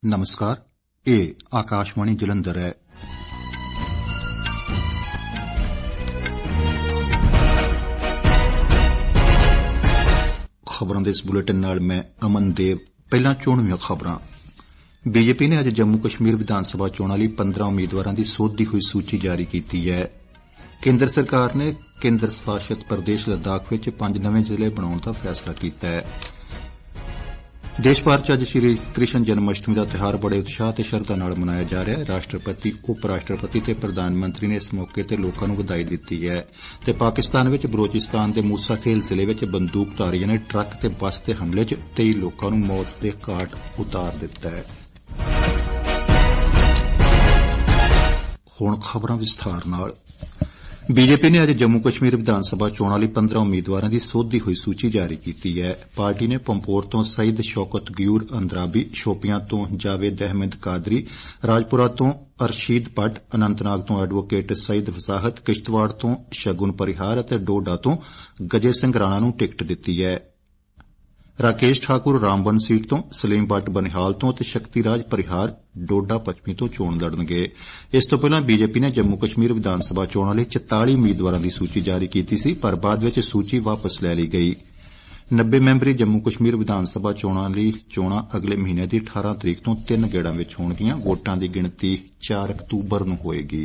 नमस्कार, ਇਹ ਆਕਾਸ਼ਵਾਣੀ ਜਲੰਧਰ ਹੈ। ਖਬਰਾਂ ਦੇ ਇਸ ਬੁਲੇਟਿਨ ਨਾਲ ਮੈਂ ਅਮਨ ਦੇਵ। ਪਹਿਲਾਂ ਚੋਣਵੀਆਂ ਖਬਰਾਂ। ਬੀਜੇਪੀ ਨੇ ਅੱਜ ਜੰਮੂ ਕਸ਼ਮੀਰ ਵਿਧਾਨ ਸਭਾ ਚੋਣਾਂ ਲਈ 15 ਉਮੀਦਵਾਰਾਂ ਦੀ ਸੋਧੀ ਹੋਈ ਸੂਚੀ ਜਾਰੀ ਕੀਤੀ ਹੈ। ਕੇਂਦਰ ਸਰਕਾਰ ਨੇ ਕੇਂਦਰ ਸ਼ਾਸਿਤ ਪ੍ਰਦੇਸ਼ ਲੱਦਾਖ ਵਿੱਚ 5 ਨਵੇਂ ਜ਼ਿਲ੍ਹੇ ਬਣਾਉਣ ਦਾ ਫੈਸਲਾ ਕੀਤਾ ਹੈ। ਦੇਸ਼ ਭਰ ਚ ਅੱਜ ਸ੍ਰੀ ਕ੍ਰਿਸ਼ਨ ਜਨਮ ਅਸ਼ਟਮੀ ਦਾ ਤਿਉਹਾਰ ਬੜੇ ਉਤਸ਼ਾਹ ਤੇ ਸ਼ਰਧਾ ਨਾਲ ਮਨਾਇਆ ਜਾ ਰਿਹਾ ਹੈ। ਰਾਸ਼ਟਰਪਤੀ, ਉਪ ਰਾਸ਼ਟਰਪਤੀ ਤੇ ਪ੍ਰਧਾਨ ਮੰਤਰੀ ਨੇ ਇਸ ਮੌਕੇ ਤੇ ਲੋਕਾਂ ਨੂੰ ਵਧਾਈ ਦਿੱਤੀ ਹੈ ਤੇ ਪਾਕਿਸਤਾਨ ਵਿੱਚ ਬਲੋਚਿਸਤਾਨ ਦੇ ਮੂਸਾ ਖੇਲ ਜ਼ਿਲ੍ਹੇ ਵਿੱਚ ਬੰਦੂਕਧਾਰੀਆਂ ਨੇ ਟਰੱਕ ਤੇ ਬੱਸ ਦੇ ਹਮਲੇ ਚ 23 ਲੋਕਾਂ ਨੂੰ ਮੌਤ ਦੇ ਘਾਟ ਉਤਾਰ ਦਿੱਤਾ ਹੈ। ਹੁਣ ਖਬਰਾਂ ਵਿਸਥਾਰ ਨਾਲ। ਬੀਜੇਪੀ ਨੇ ਅੱਜ ਜੰਮੂ ਕਸ਼ਮੀਰ ਵਿਧਾਨ ਸਭਾ ਚੋਣਾਂ ਲਈ 15 ਉਮੀਦਵਾਰਾਂ ਦੀ ਸੋਧੀ ਹੋਈ ਸੂਚੀ ਜਾਰੀ ਕੀਤੀ ਹੈ। ਪਾਰਟੀ ਨੇ ਪੰਪੋਰ ਤੋਂ ਸਈਦ ਸ਼ੌਕਤ ਗਿਊਰ ਅੰਦਰਾਬੀ, ਸ਼ੋਪੀਆਂ ਤੋਂ ਜਾਵੇਦ ਅਹਿਮਦ ਕਾਦਰੀ, ਰਾਜਪੁਰਾ ਤੋਂ ਅਰਸ਼ੀਦ ਭੱਟ, ਅਨੰਤਨਾਗ ਤੋਂ ਐਡਵੋਕੇਟ ਸਈਦ ਵਜ਼ਾਹਤ, ਕਿਸ਼ਤਵਾੜ ਤੋਂ ਸ਼ਗੁਨ ਪਰਿਹਾਰ ਅਤੇ ਡੋਡਾ ਤੋਂ ਗਜੇ ਸਿੰਘ ਰਾਣਾ ਨੂੰ ਟਿਕਟ ਦਿੱਤੀ ਹੈ। ਰਾਕੇਸ਼ ਠਾਕੁਰ ਰਾਮਬਨ ਸੀਟ ਤੋਂ, ਸਲੀਮ ਭੱਟ ਬਨਿਹਾਲ ਤੋਂ ਅਤੇ ਸ਼ਕਤੀ ਰਾਜ ਪਰਿਹਾਰ ਡੋਡਾ ਪੱਛਮੀ ਤੋਂ ਚੋਣ ਲੜਨਗੇ। ਇਸ ਤੋਂ ਪਹਿਲਾਂ ਬੀਜੇਪੀ ਨੇ ਜੰਮੂ ਕਸ਼ਮੀਰ ਵਿਧਾਨ ਸਭਾ ਚੋਣਾਂ ਲਈ 44 ਉਮੀਦਵਾਰਾਂ ਦੀ ਸੂਚੀ ਜਾਰੀ ਕੀਤੀ ਸੀ, ਪਰ ਬਾਅਦ ਵਿੱਚ ਸੂਚੀ ਵਾਪਸ ਲੈ ਲਈ ਗਈ। 90 ਮੈਂਬਰੀ ਜੰਮੂ ਕਸ਼ਮੀਰ ਵਿਧਾਨ ਸਭਾ ਚੋਣਾਂ ਲਈ ਚੋਣਾਂ ਅਗਲੇ ਮਹੀਨੇ ਦੀ 18 ਤਰੀਕ ਤੋਂ 3 ਗੇੜਾਂ ਵਿੱਚ ਹੋਣਗੀਆਂ। ਵੋਟਾਂ ਦੀ ਗਿਣਤੀ 4 ਅਕਤੂਬਰ ਨੂੰ ਹੋਏਗੀ।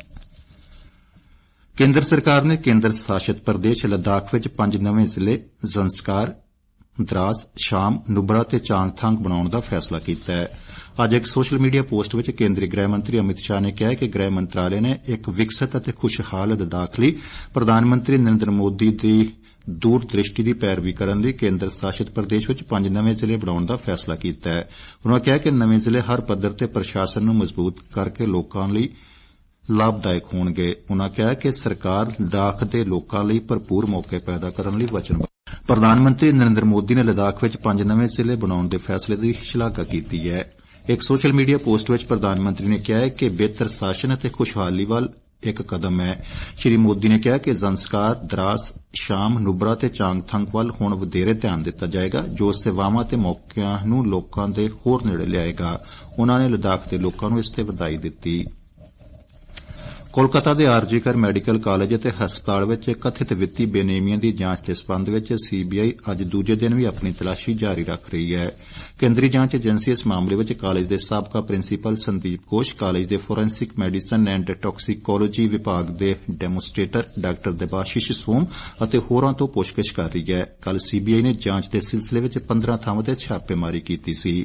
ਕੇਂਦਰ ਸਰਕਾਰ ਨੇ ਕੇਂਦਰ ਸ਼ਾਸਿਤ ਪ੍ਰਦੇਸ਼ ਲੱਦਾਖ ਵਿੱਚ 5 ਨਵੇਂ ਜ਼ਿਲ੍ਹੇ ਜ਼ੰਸਕਾਰ, ਦਰਾਸ, ਸ਼ਾਮ, ਨੁਬਰਾ ਤੇ ਚਾਂਗਥਾਂਗ ਬਣਾਉਣ ਦਾ ਫੈਸਲਾ ਕੀਤਾ ਹੈ। ਅੱਜ ਇੱਕ ਸੋਸ਼ਲ ਮੀਡੀਆ ਪੋਸਟ ਵਿੱਚ ਕੇਂਦਰੀ ਗ੍ਰਹਿ ਮੰਤਰੀ ਅਮਿਤ ਸ਼ਾਹ ਨੇ ਕਿਹਾ ਕਿ ਗ੍ਰਹਿ ਮੰਤਰਾਲੇ ਨੇ ਇੱਕ ਵਿਕਸਿਤ ਅਤੇ ਖੁਸ਼ਹਾਲ ਲੱਦਾਖ ਲਈ ਪ੍ਰਧਾਨ ਮੰਤਰੀ ਨਰਿੰਦਰ ਮੋਦੀ ਦੀ ਦੂਰ ਦ੍ਰਿਸ਼ਟੀ ਦੀ ਪੈਰਵੀ ਕਰਨ ਲਈ ਕੇਂਦਰ ਸ਼ਾਸਿਤ ਪ੍ਰਦੇਸ਼ ਵਿੱਚ 5 ਨਵੇਂ ਜ਼ਿਲ੍ਹੇ ਬਣਾਉਣ ਦਾ ਫੈਸਲਾ ਕੀਤਾ ਹੈ। ਉਨ੍ਹਾਂ ਕਿਹਾ ਕਿ ਨਵੇਂ ਜ਼ਿਲ੍ਹੇ ਹਰ ਪੱਧਰ ਤੇ ਪ੍ਰਸ਼ਾਸਨ ਨੂੰ ਮਜ਼ਬੂਤ ਕਰਕੇ ਲੋਕਾਂ ਲਈ ਲਾਭਦਾਇਕ ਹੋਣਗੇ। ਉਨ੍ਹਾਂ ਕਿਹਾ ਕਿ ਸਰਕਾਰ ਲੱਦਾਖ ਦੇ ਲੋਕਾਂ ਲਈ ਭਰਪੂਰ ਮੌਕੇ ਪੈਦਾ ਕਰਨ ਲਈ ਵਚਨਬੱਧ। ਪ੍ਰਧਾਨ ਮੰਤਰੀ ਨਰਿੰਦਰ ਮੋਦੀ ਨੇ ਲੱਦਾਖ ਵਿੱਚ 5 ਨਵੇਂ ਜ਼ਿਲ੍ਹੇ ਬਣਾਉਣ ਦੇ ਫੈਸਲੇ ਦੀ ਸ਼ਲਾਘਾ ਕੀਤੀ ਹੈ। ਇੱਕ ਸੋਸ਼ਲ ਮੀਡੀਆ ਪੋਸਟ ਵਿੱਚ ਪ੍ਰਧਾਨ ਮੰਤਰੀ ਨੇ ਕਿਹਾ ਹੈ ਕਿ ਬਿਹਤਰ ਸ਼ਾਸਨ ਅਤੇ ਖੁਸ਼ਹਾਲੀ ਵੱਲ ਇੱਕ ਕਦਮ ਹੈ। ਸ਼੍ਰੀ ਮੋਦੀ ਨੇ ਕਿਹਾ ਕਿ ਜ਼ੰਸਕਾਰ, ਦਰਾਸ, ਸ਼ਾਮ, ਨੁਬਰਾ ਤੇ ਚਾਂਗਥਾਂਗ ਵੱਲ ਹੁਣ ਵਧੇਰੇ ਧਿਆਨ ਦਿੱਤਾ ਜਾਏਗਾ, ਜੋ ਸੇਵਾਵਾਂ ਤੇ ਮੌਕਿਆਂ ਨੂੰ ਲੋਕਾਂ ਦੇ ਹੋਰ ਨੇੜੇ ਲਿਆਏਗਾ। ਉਨ੍ਹਾਂ ਨੇ ਲੱਦਾਖ ਦੇ ਲੋਕਾਂ ਨੂੰ ਇਸ ਤੇ ਵਧਾਈ ਦਿੱਤੀ। ਕੋਲਕਾਤਾ ਦੇ ਆਰਜੀਕਰ ਮੈਡੀਕਲ ਕਾਲਜ ਅਤੇ ਹਸਪਤਾਲ ਵਿੱਚ ਕਥਿਤ ਵਿੱਤੀ ਬੇਨੇਮੀਆਂ ਦੀ ਜਾਂਚ ਦੇ ਸਬੰਧ ਵਿੱਚ ਸੀਬੀਆਈ ਅੱਜ ਦੂਜੇ ਦਿਨ ਵੀ ਆਪਣੀ ਤਲਾਸ਼ੀ ਜਾਰੀ ਰੱਖ ਰਹੀ ਹੈ। ਕੇਂਦਰੀ ਜਾਂਚ ਏਜੰਸੀ ਇਸ ਮਾਮਲੇ ਵਿੱਚ ਕਾਲਜ ਦੇ ਸਾਬਕਾ ਪ੍ਰਿੰਸੀਪਲ ਸੰਦੀਪ ਘੋਸ਼, ਕਾਲਜ ਦੇ ਫੋਰੈਂਸਿਕ ਮੈਡੀਸਨ ਐਂਡ ਟੌਕਸੀਕੋਲੋਜੀ ਵਿਭਾਗ ਦੇ ਡੈਮੋਸਟ੍ਰੇਟਰ ਡਾ ਦੇਬਾਸ਼ੀਸ਼ ਸੋਮ ਅਤੇ ਹੋਰਾਂ ਤੋਂ ਪੁੱਛਗਿੱਛ ਕਰ ਰਹੀ ਹੈ। ਕੱਲ੍ਹ ਸੀਬੀਆਈ ਨੇ ਜਾਂਚ ਦੇ ਸਿਲਸਿਲੇ ਵਿੱਚ 15 ਥਾਵਾਂ ਤੇ ਛਾਪੇਮਾਰੀ ਕੀਤੀ ਸੀ।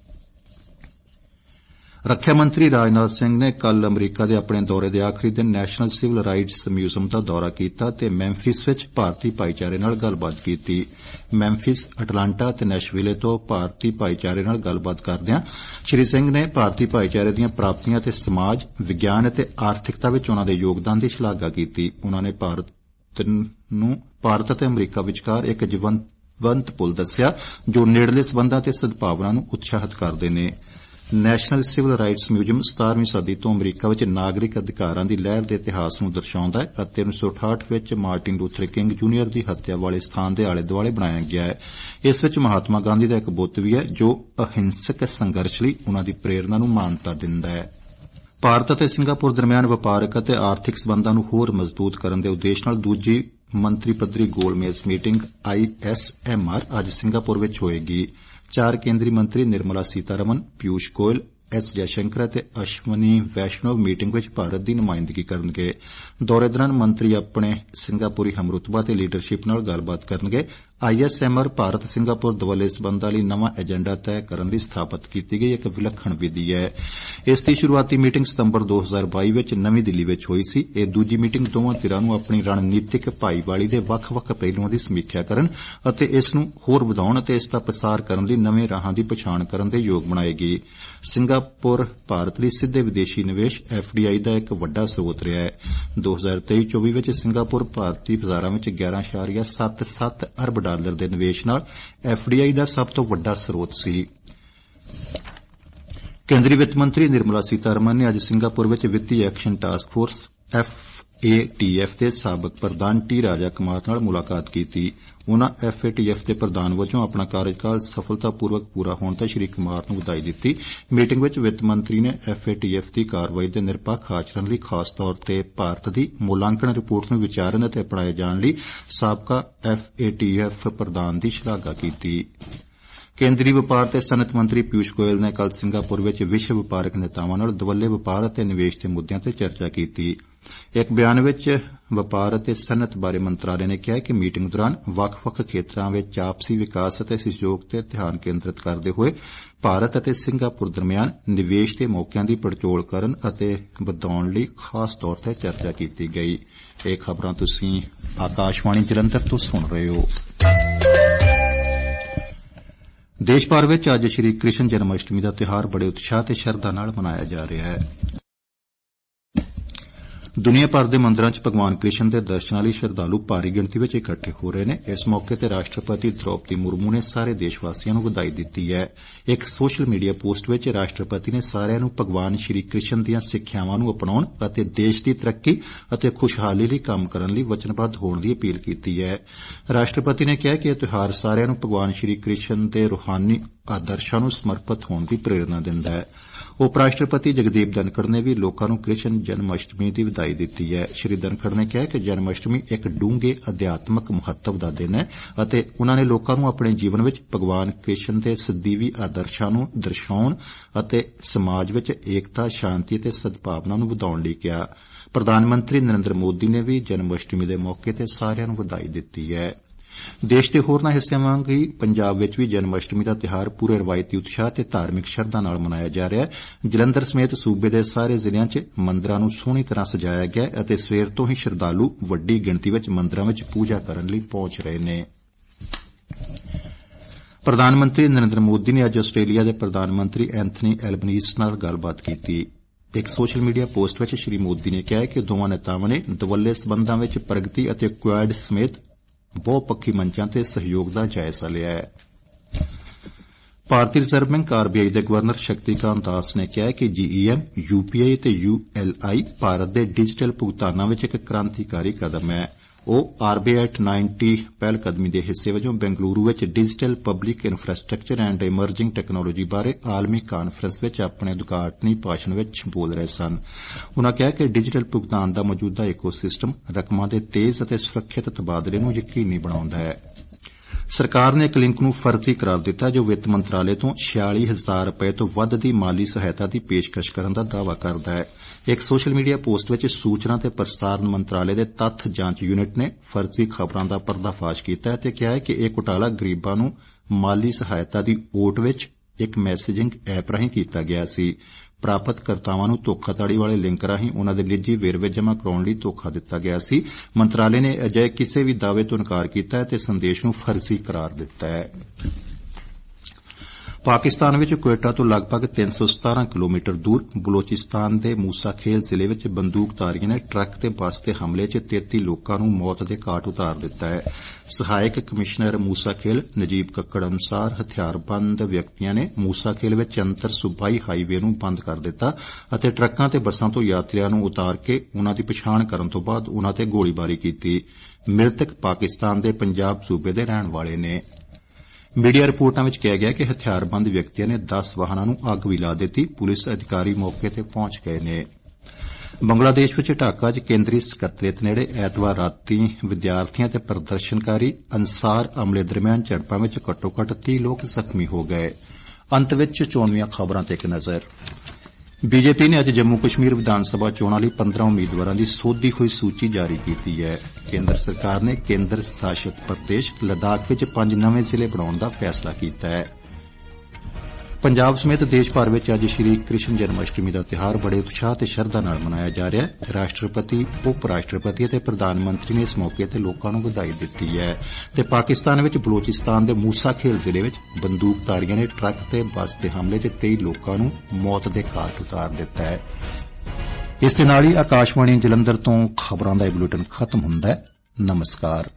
ਰੱਖਿਆ ਮੰਤਰੀ ਰਾਜਨਾਥ ਸਿੰਘ ਨੇ ਕੱਲ੍ਹ ਅਮਰੀਕਾ ਦੇ ਆਪਣੇ ਦੌਰੇ ਦੇ ਆਖਰੀ ਦਿਨ ਨੈਸ਼ਨਲ ਸਿਵਲ ਰਾਈਟਸ ਮਿਊਜ਼ੀਅਮ ਦਾ ਦੌਰਾ ਕੀਤਾ ਤੇ ਮੈਮਫਿਸ ਵਿੱਚ ਭਾਰਤੀ ਭਾਈਚਾਰੇ ਨਾਲ ਗੱਲਬਾਤ ਕੀਤੀ। ਮੈਮਫਿਸ, ਅਟਲਾਂਟਾ ਤੇ ਨੈਸ਼ਵਿਲੇ ਤੋਂ ਭਾਰਤੀ ਭਾਈਚਾਰੇ ਨਾਲ ਗੱਲਬਾਤ ਕਰਦਿਆਂ ਸ਼੍ਰੀ ਸਿੰਘ ਨੇ ਭਾਰਤੀ ਭਾਈਚਾਰੇ ਦੀਆਂ ਪ੍ਰਾਪਤੀਆਂ ਤੇ ਸਮਾਜ, ਵਿਗਿਆਨ ਅਤੇ ਆਰਥਿਕਤਾ ਵਿੱਚ ਉਨ੍ਹਾਂ ਦੇ ਯੋਗਦਾਨ ਦੀ ਸ਼ਲਾਘਾ ਕੀਤੀ। ਉਨ੍ਹਾਂ ਨੇ ਭਾਰਤ ਅਤੇ ਅਮਰੀਕਾ ਵਿਚਕਾਰ ਇੱਕ ਜੀਵੰਤ ਪੁਲ ਦੱਸਿਆ, ਜੋ ਨੇੜਲੇ ਸਬੰਧਾਂ ਤੇ ਸਦਭਾਵਨਾ ਨੂੰ ਉਤਸ਼ਾਹਿਤ ਕਰਦੇ ਨੇ। ਨੈਸ਼ਨਲ ਸਿਵਲ ਰਾਈਟਸ ਮਿਊਜ਼ੀਅਮ 17ਵੀਂ ਸਦੀ ਤੋਂ ਅਮਰੀਕਾ ਵਿੱਚ ਨਾਗਰਿਕ ਅਧਿਕਾਰਾਂ ਦੀ ਲਹਿਰ ਦੇ ਇਤਿਹਾਸ ਨੂੰ ਦਰਸਾਉਂਦਾ ਹੈ ਅਤੇ 1968 ਵਿੱਚ ਮਾਰਟਿਨ ਲੂਥਰ ਕਿੰਗ ਜੂਨੀਅਰ ਦੀ ਹੱਤਿਆ ਵਾਲੇ ਸਥਾਨ ਦੇ ਆਲੇ-ਦੁਆਲੇ ਬਣਾਇਆ ਗਿਆ ਹੈ। ਇਸ ਵਿੱਚ ਮਹਾਤਮਾ ਗਾਂਧੀ ਦਾ ਇੱਕ ਬੁੱਤ ਵੀ ਹੈ, ਜੋ ਅਹਿੰਸਕ ਸੰਘਰਸ਼ ਲਈ ਉਨ੍ਹਾਂ ਦੀ ਪ੍ਰੇਰਨਾ ਨੂੰ ਮਾਨਤਾ ਦਿੰਦਾ ਹੈ। ਭਾਰਤ ਅਤੇ ਸਿੰਗਾਪੁਰ ਦਰਮਿਆਨ ਵਪਾਰਕ ਅਤੇ ਆਰਥਿਕ ਸਬੰਧਾਂ ਨੂੰ ਹੋਰ ਮਜ਼ਬੂਤ ਕਰਨ ਦੇ ਉਦੇਸ਼ ਨਾਲ ਦੂਜੀ ਮੰਤਰੀ ਪੱਧਰੀ ਗੋਲਮੇਜ਼ ਮੀਟਿੰਗ ISMR ਅੱਜ ਸਿੰਗਾਪੁਰ ਵਿੱਚ ਹੋਏਗੀ। 4 ਕੇਂਦਰੀ ਮੰਤਰੀ ਨਿਰਮਲਾ ਸੀਤਾਰਮਨ, ਪਿਊਸ਼ ਗੋਇਲ, ਐਸ ਜੈਸ਼ੰਕਰ ਅਤੇ ਅਸ਼ਵਨੀ ਵੈਸ਼ਨਵ ਮੀਟਿੰਗ ਵਿੱਚ ਭਾਰਤ ਦੀ ਨੁਮਾਇੰਦਗੀ ਕਰਨਗੇ। ਦੌਰੇ ਦੌਰਾਨ ਮੰਤਰੀ ਆਪਣੇ ਸਿੰਗਾਪੁਰੀ ਹਮਰੁਤਬਾ ਤੇ ਲੀਡਰਸ਼ਿਪ ਨਾਲ ਗੱਲਬਾਤ ਕਰਨਗੇ। ISMR ਭਾਰਤ ਸਿੰਗਾਪੁਰ ਦਵੱਲੇ ਸਬੰਧਾਂ ਲਈ ਨਵਾਂ ਏਜੰਡਾ ਤੈਅ ਕਰਨ ਲਈ ਸਥਾਪਤ ਕੀਤੀ ਗਈ ਇੱਕ ਵਿਲੱਖਣ ਵਿਧੀ ਹੈ। ਇਸ ਦੀ ਸ਼ੁਰੂਆਤੀ ਮੀਟਿੰਗ ਸਤੰਬਰ 2022 ਵਿੱਚ ਨਵੀਂ ਦਿੱਲੀ ਵਿੱਚ ਹੋਈ ਸੀ। ਇਹ ਦੂਜੀ ਮੀਟਿੰਗ ਦੋਵਾਂ ਧਿਰਾਂ ਨੂੰ ਆਪਣੀ ਰਣਨੀਤਿਕ ਭਾਈਵਾਲੀ ਦੇ ਵੱਖ-ਵੱਖ ਪਹਿਲੂਆਂ ਦੀ ਸਮੀਖਿਆ ਕਰਨ ਅਤੇ ਇਸ ਨੂੰ ਹੋਰ ਵਧਾਉਣ ਅਤੇ ਇਸ ਦਾ ਪਸਾਰ ਕਰਨ ਲਈ ਨਵੇਂ ਰਾਹਾਂ ਦੀ ਪਛਾਣ ਕਰਨ ਦੇ ਯੋਗ ਬਣਾਏਗੀ। ਸਿੰਗਾਪੁਰ ਭਾਰਤ ਲਈ ਸਿੱਧੇ ਵਿਦੇਸ਼ੀ ਨਿਵੇਸ਼ FDI ਦਾ ਇੱਕ ਵੱਡਾ ਸਰੋਤ ਰਿਹਾ ਹੈ। 2023-24 ਵਿੱਚ ਸਿੰਗਾਪੁਰ ਭਾਰਤੀ ਬਾਜ਼ਾਰਾਂ ਵਿੱਚ 11.77 ਅਰਬ ਡਾਲਰ ਦੇ ਨਿਵੇਸ਼ ਨਾਲ FDI ਦਾ ਸਭ ਤੋਂ ਵੱਡਾ ਸਰੋਤ ਸੀ। ਕੇਂਦਰੀ ਵਿੱਤ ਮੰਤਰੀ ਨਿਰਮਲਾ ਸੀਤਾਰਮਨ ਨੇ ਅੱਜ ਸਿੰਗਾਪੁਰ ਵਿੱਚ ਵਿੱਤੀ ਐਕਸ਼ਨ ਟਾਸਕ ਫੋਰਸ FATF ਦੇ ਸਾਬਕ ਪ੍ਰਧਾਨ ਟੀ ਰਾਜਾ ਕੁਮਾਰ ਨਾਲ ਮੁਲਾਕਾਤ ਕੀਤੀ। ਉਨ੍ਹਾਂ FATF ਦੇ ਪ੍ਰਧਾਨ ਵਜੋਂ ਆਪਣਾ ਕਾਰਜਕਾਲ ਸਫਲਤਾਪੂਰਵਕ ਪੂਰਾ ਹੋਣ ਤੇ ਸ਼੍ਰੀ ਕੁਮਾਰ ਨੂੰ ਵਧਾਈ ਦਿੱਤੀ। ਮੀਟਿੰਗ ਵਿੱਚ ਵਿੱਤ ਮੰਤਰੀ ਨੇ FATF ਦੀ ਕਾਰਵਾਈ ਦੇ ਨਿਰਪੱਖ ਆਚਰਣ ਲਈ ਖਾਸ ਤੌਰ ਤੇ ਭਾਰਤ ਦੀ ਮੁਲਾਂਕਣ ਰਿਪੋਰਟ ਨੂੰ ਵਿਚਾਰਨ ਅਤੇ ਅਪਣਾਏ ਜਾਣ ਲਈ ਸਾਬਕਾ FATF ਪ੍ਰਧਾਨ ਦੀ ਸ਼ਲਾਘਾ ਕੀਤੀ। ਕੇਂਦਰੀ ਵਪਾਰ ਤੇ ਸਨਅਤ ਮੰਤਰੀ ਪਿਊਸ਼ ਗੋਇਲ ਨੇ ਕੱਲ੍ਹ ਸਿੰਗਾਪੁਰ ਵਿੱਚ ਵਿਸ਼ਵ ਵਪਾਰਕ ਨੇਤਾਵਾਂ ਨਾਲ ਦੁਵੱਲੇ ਵਪਾਰ ਅਤੇ ਨਿਵੇਸ਼ ਦੇ ਮੁੱਦਿਆਂ ਤੇ ਚਰਚਾ ਕੀਤੀ। ਇੱਕ ਬਿਆਨ ਵਿੱਚ ਵਪਾਰ ਅਤੇ ਸਨਅਤ ਬਾਰੇ ਮੰਤਰਾਲੇ ਨੇ ਕਿਹਾ ਕਿ ਮੀਟਿੰਗ ਦੌਰਾਨ ਵੱਖ-ਵੱਖ ਖੇਤਰਾਂ ਵਿੱਚ ਆਪਸੀ ਵਿਕਾਸ ਅਤੇ ਸਹਿਯੋਗ ਤੇ ਧਿਆਨ ਕੇਂਦਰਿਤ ਕਰਦੇ ਹੋਏ ਭਾਰਤ ਅਤੇ ਸਿੰਗਾਪੁਰ ਦਰਮਿਆਨ ਨਿਵੇਸ਼ ਦੇ ਮੌਕਿਆਂ ਦੀ ਪੜਚੋਲ ਕਰਨ ਅਤੇ ਵਧਾਉਣ ਲਈ ਖਾਸ ਤੌਰ ਤੇ ਚਰਚਾ ਕੀਤੀ ਗਈ। ਇਹ ਖਬਰਾਂ ਤੁਸੀਂ ਆਕਾਸ਼ਵਾਣੀ ਜਲੰਧਰ ਤੋਂ ਸੁਣ ਰਹੇ ਹੋ। ਦੇਸ਼ ਭਰ ਵਿੱਚ ਅੱਜ ਸ਼੍ਰੀ ਕ੍ਰਿਸ਼ਨ ਜਨਮ ਅਸ਼ਟਮੀ ਦਾ ਤਿਉਹਾਰ ਬੜੇ ਉਤਸ਼ਾਹ ਤੇ ਸ਼ਰਧਾ ਨਾਲ ਮਨਾਇਆ ਜਾ ਰਿਹਾ ਹੈ। ਦੁਨੀਆ ਭਰ ਦੇ ਮੰਦਰਾਂ 'ਚ ਭਗਵਾਨ ਕ੍ਰਿਸ਼ਨ ਦੇ ਦਰਸ਼ਨਾਂ ਲਈ ਸ਼ਰਧਾਲੂ ਭਾਰੀ ਗਿਣਤੀ ਵਿੱਚ ਇਕੱਠੇ ਹੋ ਰਹੇ ਨੇ। ਇਸ ਮੌਕੇ ਤੇ ਰਾਸ਼ਟਰਪਤੀ ਦ੍ਰੌਪਦੀ ਮੁਰਮੂ ਨੇ ਸਾਰੇ ਦੇਸ਼ ਵਾਸੀਆਂ ਨੂੰ ਵਧਾਈ ਦਿੱਤੀ ਹੈ। ਇੱਕ ਸੋਸ਼ਲ ਮੀਡੀਆ ਪੋਸਟ ਵਿੱਚ ਰਾਸ਼ਟਰਪਤੀ ਨੇ ਸਾਰਿਆਂ ਨੂੰ ਭਗਵਾਨ ਸ਼੍ਰੀ ਕ੍ਰਿਸ਼ਨ ਦੀਆਂ ਸਿੱਖਿਆਵਾਂ ਨੂੰ ਅਪਣਾਉਣ ਅਤੇ ਦੇਸ਼ ਦੀ ਤਰੱਕੀ ਅਤੇ ਖੁਸ਼ਹਾਲੀ ਲਈ ਕੰਮ ਕਰਨ ਲਈ ਵਚਨਬੱਧ ਹੋਣ ਦੀ ਅਪੀਲ ਕੀਤੀ ਹੈ। ਰਾਸ਼ਟਰਪਤੀ ਨੇ ਕਿਹਾ ਕਿ ਇਹ ਤਿਉਹਾਰ ਸਾਰਿਆਂ ਨੂੰ ਭਗਵਾਨ ਸ਼੍ਰੀ ਕ੍ਰਿਸ਼ਨ ਦੇ ਰੂਹਾਨੀ ਆਦਰਸ਼ਾਂ ਨੂੰ ਸਮਰਪਿਤ ਹੋਣ ਦੀ ਪ੍ਰੇਰਨਾ ਦਿੰਦਾ ਹੈ। ਉਪ ਰਾਸ਼ਟਰਪਤੀ ਜਗਦੀਪ ਧਨਖੜ ਨੇ ਵੀ ਲੋਕਾਂ ਨੂੰ ਕ੍ਰਿਸ਼ਨ ਜਨਮ ਅਸ਼ਟਮੀ ਦੀ ਵਧਾਈ ਦਿੱਤੀ ਹੈ। ਸ਼੍ਰੀ ਧਨਖੜ ਨੇ ਕਿਹਾ ਕਿ ਜਨਮ ਅਸ਼ਟਮੀ ਇੱਕ ਡੂੰਘੇ ਅਧਿਆਤਮਕ ਮਹੱਤਵ ਦਾ ਦਿਨ ਹੈ ਅਤੇ ਉਨ੍ਹਾਂ ਨੇ ਲੋਕਾਂ ਨੂੰ ਆਪਣੇ ਜੀਵਨ ਵਿੱਚ ਭਗਵਾਨ ਕ੍ਰਿਸ਼ਨ ਦੇ ਸਦੀਵੀ ਆਦਰਸ਼ਾਂ ਨੂੰ ਦਰਸਾਉਣ ਅਤੇ ਸਮਾਜ ਵਿੱਚ ਏਕਤਾ, ਸ਼ਾਂਤੀ ਅਤੇ ਸਦਭਾਵਨਾ ਨੂੰ ਵਧਾਉਣ ਲਈ ਕਿਹਾ। ਪ੍ਰਧਾਨ ਮੰਤਰੀ ਨਰਿੰਦਰ ਮੋਦੀ ਨੇ ਵੀ ਜਨਮ ਅਸ਼ਟਮੀ ਦੇ ਮੌਕੇ ਤੇ ਸਾਰਿਆਂ ਨੂੰ ਵਧਾਈ ਦਿੱਤੀ ਹੈ। ਦੇਸ਼ ਦੇ ਹੋਰਨਾਂ ਹਿੱਸਿਆਂ ਵਾਂਗ ਹੀ ਪੰਜਾਬ ਵਿੱਚ ਵੀ ਜਨਮ ਅਸ਼ਟਮੀ ਦਾ ਤਿਉਹਾਰ ਪੂਰੇ ਰਵਾਇਤੀ ਉਤਸ਼ਾਹ ਤੇ ਧਾਰਮਿਕ ਸ਼ਰਧਾ ਨਾਲ ਮਨਾਇਆ ਜਾ ਰਿਹਾ ਹੈ। ਜਲੰਧਰ ਸਮੇਤ ਸੂਬੇ ਦੇ ਸਾਰੇ ਜ਼ਿਲ੍ਹਿਆਂ 'ਚ ਮੰਦਰਾਂ ਨੂੰ ਸੋਹਣੀ ਤਰ੍ਹਾਂ ਸਜਾਇਆ ਗਿਆ ਅਤੇ ਸਵੇਰ ਤੋਂ ਹੀ ਸ਼ਰਧਾਲੂ ਵੱਡੀ ਗਿਣਤੀ ਵਿੱਚ ਮੰਦਰਾਂ ਵਿੱਚ ਪੂਜਾ ਕਰਨ ਲਈ ਪਹੁੰਚ ਰਹੇ ਨੇ। ਪ੍ਰਧਾਨ ਮੰਤਰੀ ਨਰਿੰਦਰ ਮੋਦੀ ਨੇ ਅੱਜ ਆਸਟ੍ਰੇਲੀਆ ਦੇ ਪ੍ਰਧਾਨ ਮੰਤਰੀ ਐਂਥਨੀ ਐਲਬਨੀਜ਼ ਨਾਲ ਗੱਲਬਾਤ ਕੀਤੀ। ਇੱਕ ਸੋਸ਼ਲ ਮੀਡੀਆ ਪੋਸਟ ਵਿੱਚ ਸ਼੍ਰੀ ਮੋਦੀ ਨੇ ਕਿਹਾ ਕਿ ਦੋਵਾਂ ਨੇਤਾਵਾਂ ਨੇ ਦੁਵੱਲੇ ਸਬੰਧਾਂ ਵਿੱਚ ਪ੍ਰਗਤੀ ਅਤੇ ਕੁਆਡ ਸਮੇਤ ਬਹੁਪੱਖੀ ਮੰਚਾਂ ਤੇ ਸਹਿਯੋਗ ਦਾ ਜਾਇਜ਼ਾ ਲਿਆ ਹੈ। ਭਾਰਤੀ ਰਿਜ਼ਰਵ ਬੈਂਕ RBI ਦੇ ਗਵਰਨਰ ਸ਼ਕਤੀਕਾਂਤ ਦਾਸ ਨੇ ਕਿਹਾ ਕਿ GEM, UPI ਤੇ ULI ਭਾਰਤ ਦੇ ਡਿਜੀਟਲ ਭੁਗਤਾਨਾਂ ਵਿੱਚ ਇੱਕ ਕ੍ਰਾਂਤੀਕਾਰੀ ਕਦਮ ਹੈ। ਉਹ RBI at 90 ਪਹਿਲਕਦਮੀ ਦੇ ਹਿੱਸੇ ਵਜੋਂ ਬੈਂਗਲੁਰੂ ਵਿੱਚ digital public infrastructure and emerging technology ਬਾਰੇ ਆਲਮੀ ਕਾਨਫਰੰਸ ਵਿੱਚ ਆਪਣੇ ਉਦਘਾਟਨੀ ਭਾਸ਼ਣ ਵਿੱਚ ਬੋਲ ਰਹੇ ਸਨ। ਉਨ੍ਹਾਂ ਕਿਹਾ ਕਿ ਡਿਜੀਟਲ ਭੁਗਤਾਨ ਦਾ ਮੌਜੂਦਾ ਇਕੋਸਿਸਟਮ ਰਕਮਾਂ ਦੇ ਤੇਜ਼ ਅਤੇ ਸੁਰੱਖਿਅਤ ਤਬਾਦਲੇ ਨੂੰ ਯਕੀਨੀ ਬਣਾਉਂਦਾ ਹੈ। ਸਰਕਾਰ ਨੇ ਇੱਕ ਲਿੰਕ ਨੂੰ ਫਰਜ਼ੀ ਕਰਾਰ ਦਿੱਤਾ ਜੋ ਵਿੱਤ ਮੰਤਰਾਲੇ ਤੋਂ 46,000 ਰੁਪਏ ਤੋਂ ਵੱਧ ਦੀ ਮਾਲੀ ਸਹਾਇਤਾ ਦੀ ਪੇਸ਼ਕਸ਼ ਕਰਨ ਦਾ ਦਾਅਵਾ ਕਰਦਾ ਹੈ। ਇੱਕ ਸੋਸ਼ਲ ਮੀਡੀਆ ਪੋਸਟ ਵਿੱਚ ਸੂਚਨਾ ਤੇ ਪ੍ਰਸਾਰਣ ਮੰਤਰਾਲੇ ਦੇ ਤੱਥ ਜਾਂਚ ਯੂਨਿਟ ਨੇ ਫਰਜ਼ੀ ਖਬਰਾਂ ਦਾ ਪਰਦਾਫਾਸ਼ ਕੀਤਾ ਹੈ ਤੇ ਕਿਹਾ ਹੈ ਕਿ ਇਹ ਘੁਟਾਲਾ ਗਰੀਬਾਂ ਨੂੰ ਮਾਲੀ ਸਹਾਇਤਾ ਦੀ ਓਟ ਵਿੱਚ ਇੱਕ ਮੈਸੇਜਿੰਗ ਐਪ ਰਾਹੀਂ ਕੀਤਾ ਗਿਆ ਸੀ। ਪ੍ਰਾਪਤਕਰਤਾਵਾਂ ਨੂੰ ਧੋਖਾਧੜੀ ਵਾਲੇ ਲਿੰਕ ਰਾਹੀਂ ਉਨ੍ਹਾਂ ਦੇ ਨਿੱਜੀ ਵੇਰਵੇ ਜਮ੍ਹਾਂ ਕਰਾਉਣ ਲਈ ਧੋਖਾ ਦਿੱਤਾ ਗਿਆ ਸੀ। ਮੰਤਰਾਲੇ ਨੇ ਅਜਿਹੇ ਕਿਸੇ ਵੀ ਦਾਅਵੇ ਤੋਂ ਇਨਕਾਰ ਕੀਤਾ ਹੈ ਤੇ ਸੰਦੇਸ਼ ਨੂੰ ਫਰਜ਼ੀ ਕਰਾਰ ਦਿੱਤਾ ਹੈ। ਪਾਕਿਸਤਾਨ ਵਿੱਚ ਕੋਇਟਾ ਤੋਂ ਲਗਭਗ 317 ਕਿਲੋਮੀਟਰ ਦੂਰ ਬਲੋਚਿਸਤਾਨ ਦੇ ਮੂਸਾ ਖੇਲ ਜ਼ਿਲ੍ਹੇ ਵਿੱਚ ਬੰਦੂਕਧਾਰੀਆਂ ਨੇ ਟਰੱਕ ਤੇ ਬੱਸ ਦੇ ਹਮਲੇ 'ਚ 33 ਲੋਕਾਂ ਨੂੰ ਮੌਤ ਦੇ ਘਾਟ ਉਤਾਰ ਦਿੱਤਾ ਹੈ। ਸਹਾਇਕ ਕਮਿਸ਼ਨਰ ਮੂਸਾ ਖੇਲ ਨਜੀਬ ਕੱਕੜ ਅਨੁਸਾਰ ਹਥਿਆਰਬੰਦ ਵਿਅਕਤੀਆਂ ਨੇ ਮੂਸਾ ਖੇਲ ਵਿੱਚ ਅੰਤਰ ਸੂਬਾਈ ਹਾਈਵੇ ਨੂੰ ਬੰਦ ਕਰ ਦਿੱਤਾ ਅਤੇ ਟਰੱਕਾਂ ਤੇ ਬੱਸਾਂ ਤੋਂ ਯਾਤਰੀਆਂ ਨੂੰ ਉਤਾਰ ਕੇ ਉਨ੍ਹਾਂ ਦੀ ਪਛਾਣ ਕਰਨ ਤੋਂ ਬਾਅਦ ਉਨ੍ਹਾਂ ਤੇ ਗੋਲੀਬਾਰੀ ਕੀਤੀ। ਮ੍ਰਿਤਕ ਪਾਕਿਸਤਾਨ ਦੇ ਪੰਜਾਬ ਸੂਬੇ ਦੇ ਰਹਿਣ ਵਾਲੇ ਨੇ। ਮੀਡੀਆ ਰਿਪੋਰਟਾਂ ਵਿੱਚ ਕਿਹਾ ਗਿਆ ਕਿ ਹਥਿਆਰਬੰਦ ਵਿਅਕਤੀਆਂ ਨੇ 10 ਵਾਹਨਾਂ ਨੂੰ ਅੱਗ ਵੀ ਲਾ ਦਿੱਤੀ। ਪੁਲਿਸ ਅਧਿਕਾਰੀ ਮੌਕੇ ਤੇ ਪਹੁੰਚ ਗਏ ਨੇ। ਬੰਗਲਾਦੇਸ਼ ਵਿੱਚ ਢਾਕਾ 'ਚ ਕੇਂਦਰੀ ਸਕੱਤਰੇਤ ਨੇੜੇ ਐਤਵਾਰ ਰਾਤੀ ਵਿਦਿਆਰਥੀਆਂ ਤੇ ਪ੍ਰਦਰਸ਼ਨਕਾਰੀ ਅਨਸਾਰ ਅਮਲੇ ਦਰਮਿਆਨ ਝੜਪਾਂ ਵਿੱਚ ਘੱਟੋ-ਘੱਟ 30 ਲੋਕ ਜ਼ਖਮੀ ਹੋ ਗਏ। ਅੰਤ ਵਿੱਚ ਚੋਣਵੀਆਂ ਖਬਰਾਂ ਤੇ ਇੱਕ ਨਜ਼ਰ। ਬੀਜੇਪੀ ਨੇ ਅੱਜ ਜੰਮੂ ਕਸ਼ਮੀਰ ਵਿਧਾਨ ਸਭਾ ਚੋਣਾਂ ਲਈ 15 ਉਮੀਦਵਾਰਾਂ ਦੀ ਸੋਧੀ ਹੋਈ ਸੂਚੀ ਜਾਰੀ ਕੀਤੀ ਹੈ। ਕੇਂਦਰ ਸਰਕਾਰ ਨੇ ਕੇਂਦਰ ਸ਼ਾਸਿਤ ਪ੍ਰਦੇਸ਼ ਲੱਦਾਖ ਵਿੱਚ 5 ਨਵੇਂ ਜ਼ਿਲ੍ਹੇ ਬਣਾਉਣ ਦਾ ਫੈਸਲਾ ਕੀਤਾ ਹੈ। ਪੰਜਾਬ ਸਮੇਤ ਦੇਸ਼ ਭਰ ਵਿੱਚ ਅੱਜ ਸ਼੍ਰੀ ਕ੍ਰਿਸ਼ਨ ਜਨਮ ਅਸ਼ਟਮੀ ਦਾ ਤਿਉਹਾਰ ਬੜੇ ਉਤਸ਼ਾਹ ਤੇ ਸ਼ਰਧਾ ਨਾਲ ਮਨਾਇਆ ਜਾ ਰਿਹਾ ਹੈ। ਰਾਸ਼ਟਰਪਤੀ, ਉਪ ਰਾਸ਼ਟਰਪਤੀ ਅਤੇ ਪ੍ਰਧਾਨ ਮੰਤਰੀ ਨੇ ਇਸ ਮੌਕੇ ਤੇ ਲੋਕਾਂ ਨੂੰ ਵਧਾਈ ਦਿੱਤੀ ਹੈ ਤੇ ਪਾਕਿਸਤਾਨ ਵਿੱਚ ਬਲੋਚਿਸਤਾਨ ਦੇ ਮੂਸਾ ਖੇਲ ਜ਼ਿਲ੍ਹੇ ਵਿੱਚ ਬੰਦੂਕਧਾਰੀਆਂ ਨੇ ਟਰੱਕ ਤੇ ਬੱਸ ਦੇ ਹਮਲੇ 'ਚ 23 ਲੋਕਾਂ ਨੂੰ ਮੌਤ ਦੇ ਘਾਟ ਉਤਾਰ ਦਿੱਤਾ ਹੈ। ਇਸ ਦੇ ਨਾਲ ਹੀ ਆਕਾਸ਼ਵਾਣੀ ਜਲੰਧਰ ਤੋਂ ਖਬਰਾਂ ਦਾ ਇਹ ਬੁਲੇਟਿਨ ਖਤਮ ਹੁੰਦਾ ਹੈ। ਨਮਸਕਾਰ।